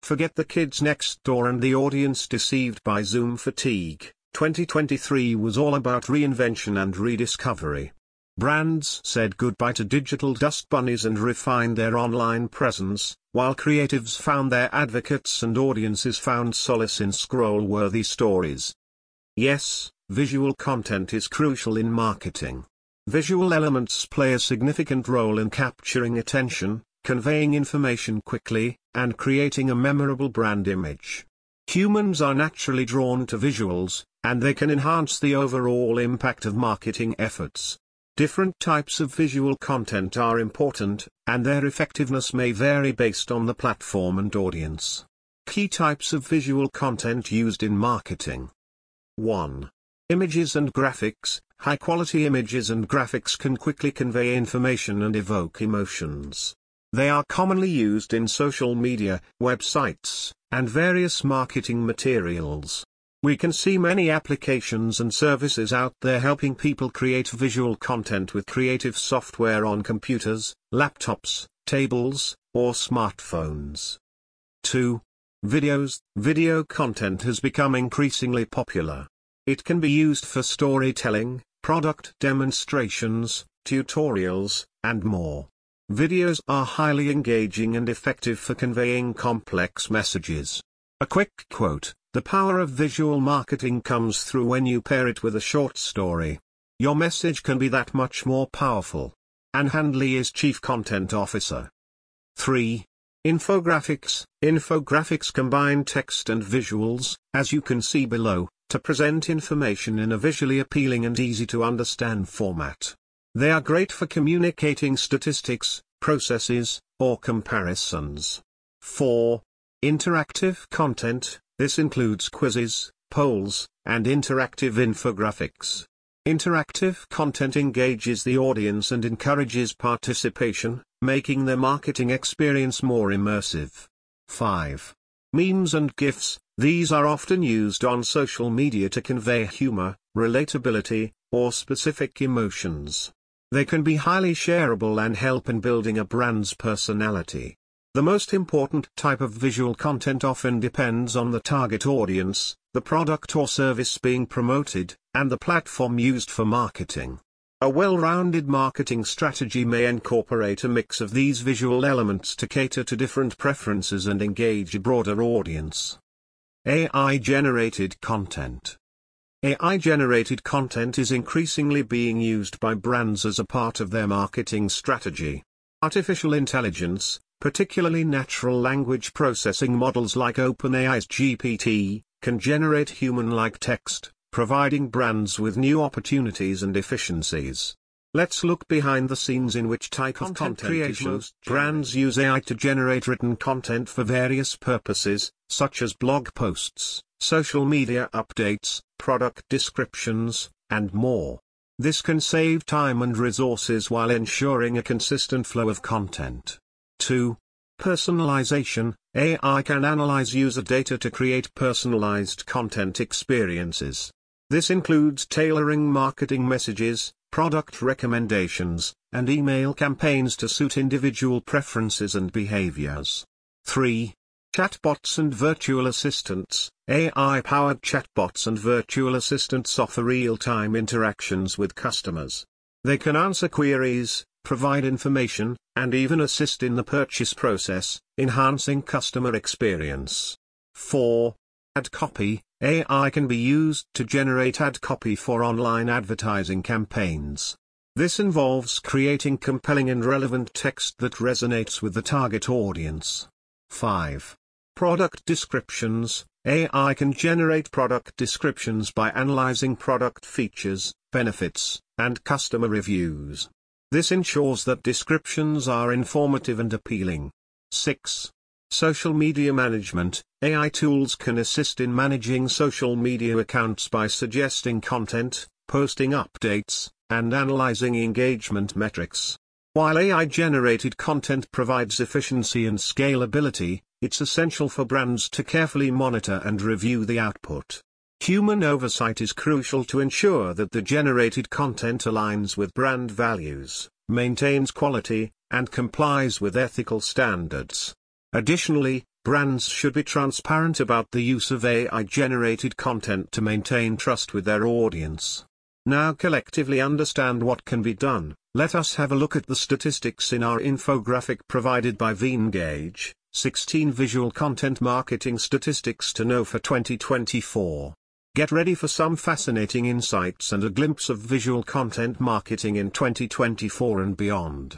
Forget the kids next door and the audience deceived by Zoom fatigue. 2023 was all about reinvention and rediscovery. Brands said goodbye to digital dust bunnies and refined their online presence, while creatives found their advocates and audiences found solace in scroll-worthy stories. Yes, visual content is crucial in marketing. Visual elements play a significant role in capturing attention, conveying information quickly, and creating a memorable brand image. Humans are naturally drawn to visuals, and they can enhance the overall impact of marketing efforts. Different types of visual content are important, and their effectiveness may vary based on the platform and audience. Key types of visual content used in marketing. 1. Images and graphics. High-quality images and graphics can quickly convey information and evoke emotions. They are commonly used in social media, websites, and various marketing materials. We can see many applications and services out there helping people create visual content with creative software on computers, laptops, tables, or smartphones. 2. Videos. Video content has become increasingly popular. It can be used for storytelling, product demonstrations, tutorials, and more. Videos are highly engaging and effective for conveying complex messages. A quick quote: "The power of visual marketing comes through when you pair it with a short story. Your message can be that much more powerful." Ann Handley is Chief Content Officer. 3. Infographics. Infographics combine text and visuals, as you can see below, to present information in a visually appealing and easy-to-understand format. They are great for communicating statistics, processes, or comparisons. 4. Interactive content. This includes quizzes, polls, and interactive infographics. Interactive content engages the audience and encourages participation, making the marketing experience more immersive. 5. Memes and GIFs. These are often used on social media to convey humor, relatability, or specific emotions. They can be highly shareable and help in building a brand's personality. The most important type of visual content often depends on the target audience, the product or service being promoted, and the platform used for marketing. A well-rounded marketing strategy may incorporate a mix of these visual elements to cater to different preferences and engage a broader audience. AI-generated content. AI-generated content is increasingly being used by brands as a part of their marketing strategy. Artificial intelligence, particularly natural language processing models like OpenAI's GPT, can generate human-like text, providing brands with new opportunities and efficiencies. Let's look behind the scenes in which type of content creation. Brands use AI to generate written content for various purposes, such as blog posts, social media updates, product descriptions, and more. This can save time and resources while ensuring a consistent flow of content. 2. Personalization. AI can analyze user data to create personalized content experiences. This includes tailoring marketing messages, product recommendations, and email campaigns to suit individual preferences and behaviors. 3. Chatbots and virtual assistants. AI-powered chatbots and virtual assistants offer real-time interactions with customers. They can answer queries, provide information, and even assist in the purchase process, enhancing customer experience. 4. Ad copy. AI can be used to generate ad copy for online advertising campaigns. This involves creating compelling and relevant text that resonates with the target audience. 5. Product descriptions. AI can generate product descriptions by analyzing product features, benefits, and customer reviews. This ensures that descriptions are informative and appealing. 6. Social media management. AI tools can assist in managing social media accounts by suggesting content, posting updates, and analyzing engagement metrics. While AI-generated content provides efficiency and scalability, it's essential for brands to carefully monitor and review the output. Human oversight is crucial to ensure that the generated content aligns with brand values, maintains quality, and complies with ethical standards. Additionally, Brands should be transparent about the use of AI-generated content to maintain trust with their audience. Now collectively understand what can be done. Let us have a look at the statistics in our infographic provided by VenGauge, 16 visual content marketing statistics to know for 2024. Get ready for some fascinating insights and a glimpse of visual content marketing in 2024 and beyond.